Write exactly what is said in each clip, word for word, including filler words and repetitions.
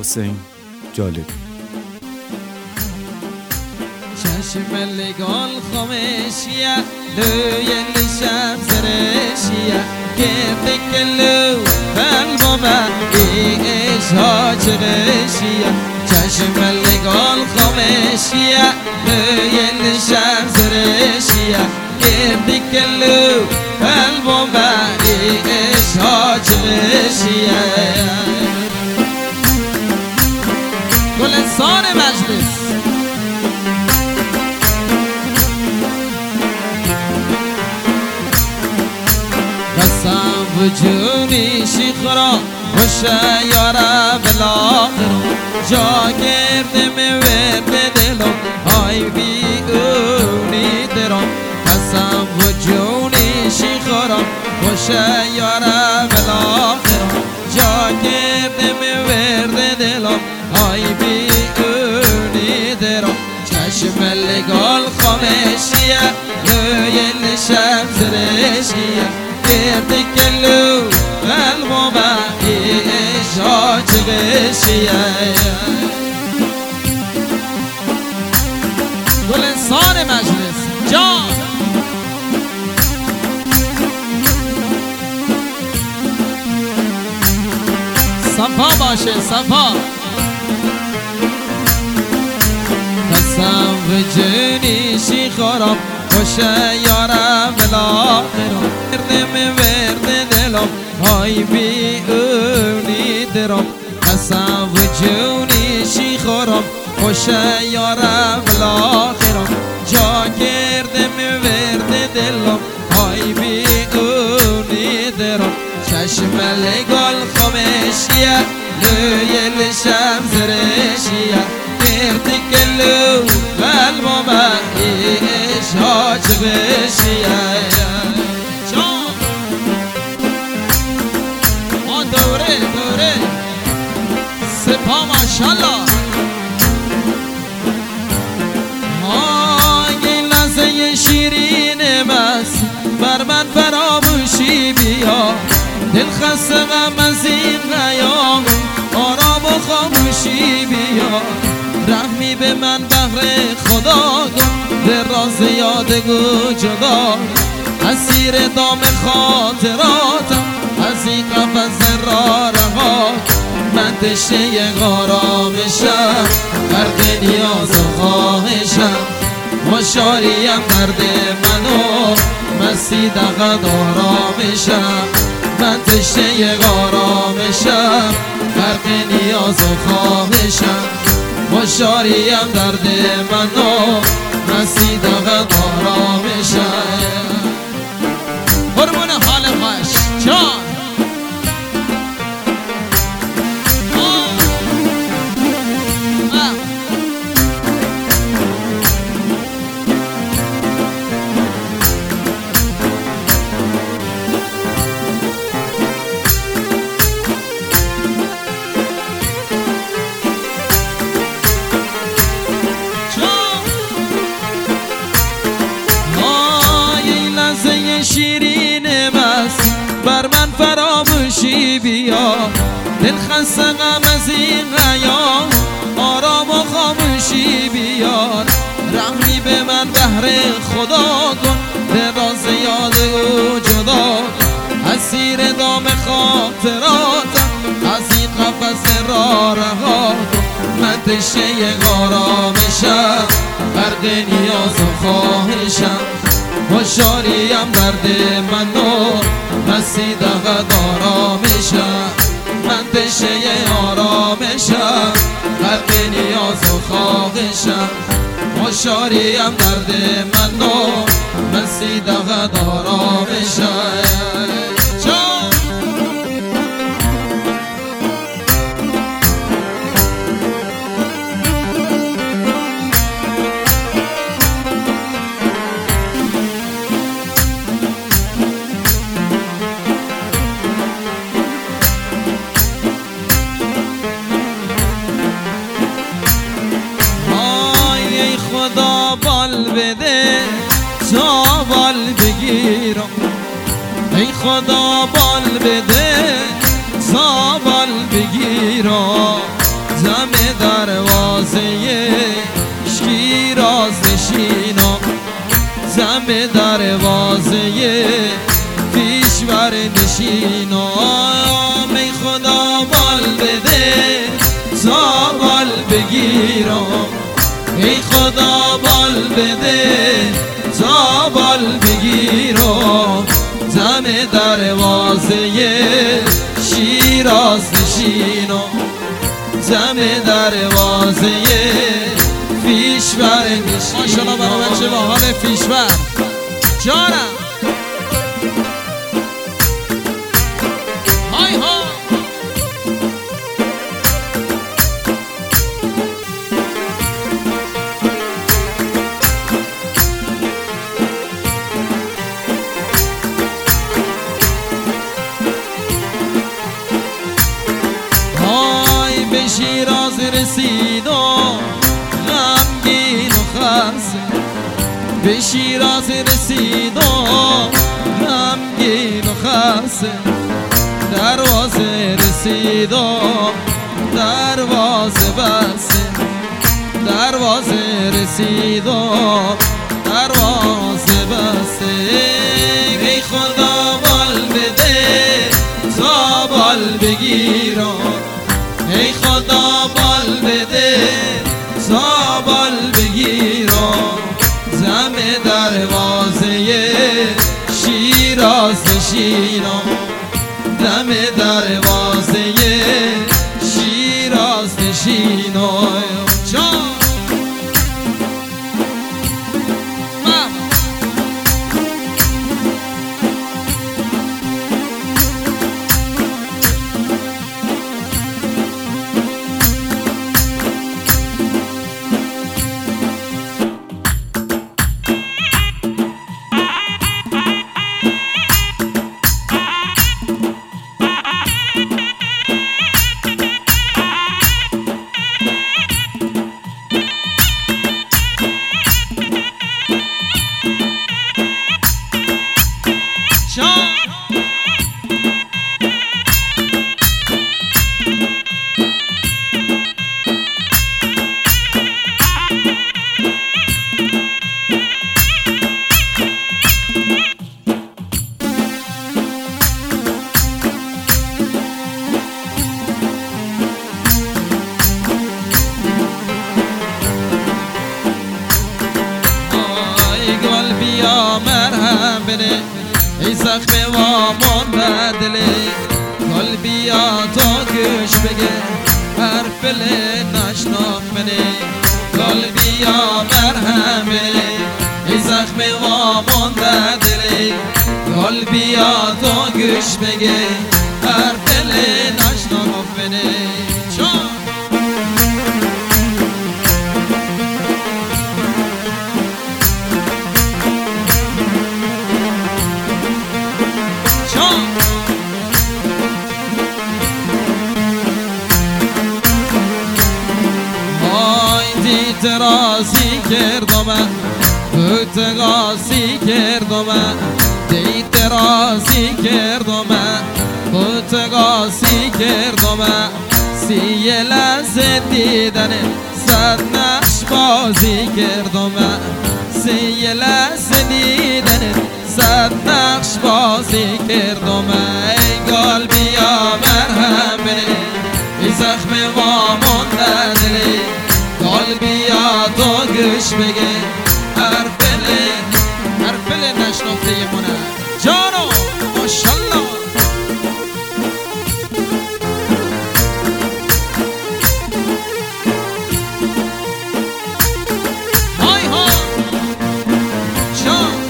حسین جالبی. چشم لگال خامشیه لوی شب زرشیه گرد کلو قلبم ایش ها چغشیه چشم لگال خامشیه لوی شب زرشیه گرد کلو قلبم ایش ها چغشیه. گلستان مجلس قسم وجونی شیخرا خوشه یاره بلاخر جا گردم ورد دلم های بی اونی درم قسم وجونی شیخرا خوشه یاره بلاخر جا گردم ورد دلم های بی اونی درم چشم لگال خامشیه لوی شب زرشیه گرد کلو قلبم ایش ها چغشیه. گلستان مجلس جان صفا باشه صفا. قسم و جونی شیخارم خوشه یارم بلاخرم گردم ورد دلم های بی اونی درم قسم و جونی شیخارم خوشه یارم بلاخرم جا گردم ورد دلم های بی اونی درم چشم لگال خامشیه لوی شب زرشیه گرد کلو قلبم ایش ها چغشیه. جان ما دوره دوره سپا ماشالله این لحظه شیرین بس بر من فراموشی بیا دل خسته غم از این نیام آرام و خاموشی بیا رحمی به من بهر خدا کن به راز یادگو جدا اسیر دام خاطراتم از این قفس را رهات من تشنه آرامشم غرق نیاز و خواهشم مشاریم درد منو مستی دقد آرامشم من تشنه آرامشم غرق نیاز و خواهشم مشاریم درد منو مستی دقد آرامشم. قربون حال خوش جان شیرین بس بر من فراموشی بیا دل خسته غم از این ایام آرام و خاموشی بیار رحمی به من بهر خدا کن به راز یاد او جدا اسیر دام خاطراتم از این قفس را رها من تشنه آرامشم غرق نیاز و خواهشم مشاریم درد منو مستی دقد آرامشم من تشنه آرامشم غرق نیاز و خواهشم مشاریم درد منو مستی دقد آرامشم. خدا بال بده تا بال بگیرم ای خدا بال بده تا بال بگیرم زم دروازه پیشور نشینم ای خدا بال بده تا بال بگیرم ای خدا بال بده تا بال بگیرم زم دروازه شیراز نشینم زم دروازه پیشور نشینم ماشاءالله برای بچه با حال پیشور جانم های ها های به شیراز رسیدم غمگین و خسته به شیراز رسیدم غمگین و خسته دروازه رسیدم دروازه بسته دروازه رسیدم دروازه بسته ای خدا بال بده تا بال بگیرم ای خدا بال بده تا بال بگیرم زم دروازه شیراز نشینم دم دروازه شیراز نشینم جان مرهم بده ای زخم وامان بدله گل بیا تا گوش بگه حرف ل نشناخ بده گل بیا مرهم بده ای زخم وامان بدله گل بیا تا گوش بگه حرف ل نشناخ بده چون ترازی کردم تو تقاسی کردم دی ترازی کردم تو تقاسی کردم سی لحظه دیدن صد نقش بازی کردم سی لحظه دیدن صد نقش بازی کردم ای گال بیا مرهم بده ای زخم وامان ندلی گال بیا تو گوش بگه حرفل حرفل نشنفته منه جانو ماشالله های ها جان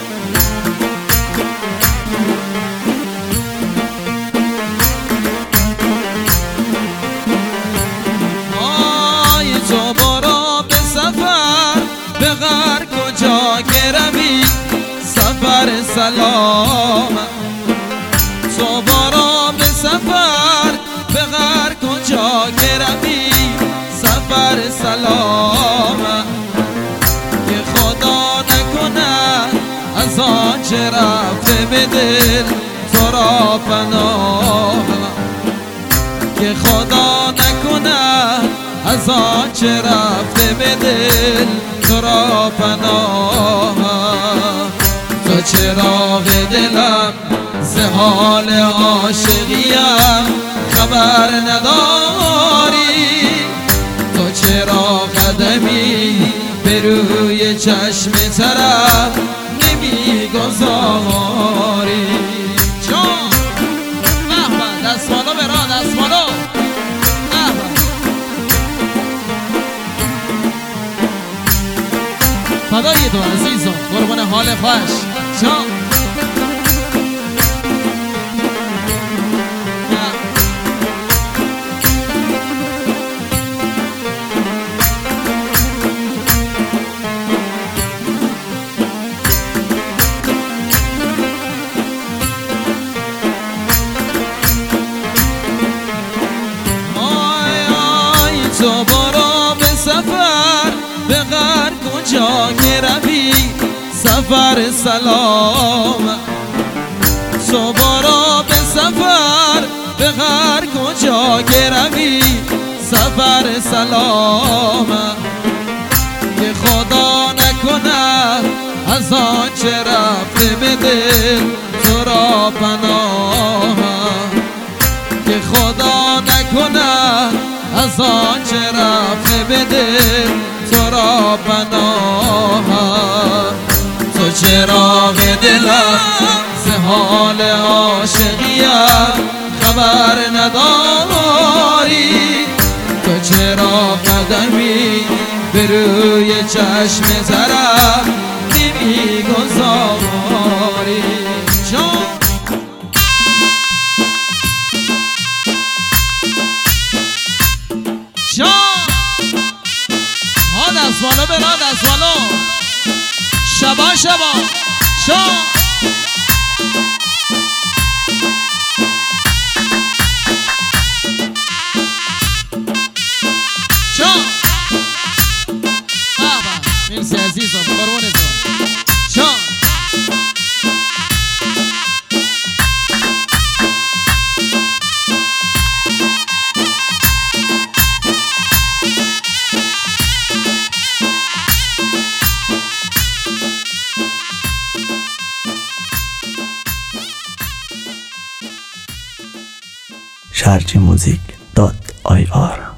های تو برو به سفر به غر کجا که روی سفر سلام تو برو به سفر به غر کجا که روی سفر سلام که خدا نکنه از آنچه رفته به دل تو را پناه که خدا نکنه از آنچه رفته به دل تو را پناه چراغ دلم ز حال عاشقیم خبر نداری، تو چرا قدمی به روی چشم طرف نمیگذاری؟ جان به به، دستمالو برا دستمالو به به. فدای تو عزیزم، قربان حال خوش جان. تو برو به سفر به غر کجا که روی سفر سلام، تو برو به سفر به غر کجا که روی سفر سلام، که خدا نکنه از آنچه رفته به دل تو را پناه، که خدا نکنه از آنچه رفته به دل تو را پناه. تو چراغ دلم ز حال عاشقیم خبر نداری، تو چرا قدمی به روی چشم طرف نمیگذاری؟ جان جان ها، دستمالو برا دستمالو شبا شبا جان. جان بابا مرسی عزیزم، قربونتون جان. شارجی موزیک دات آی آر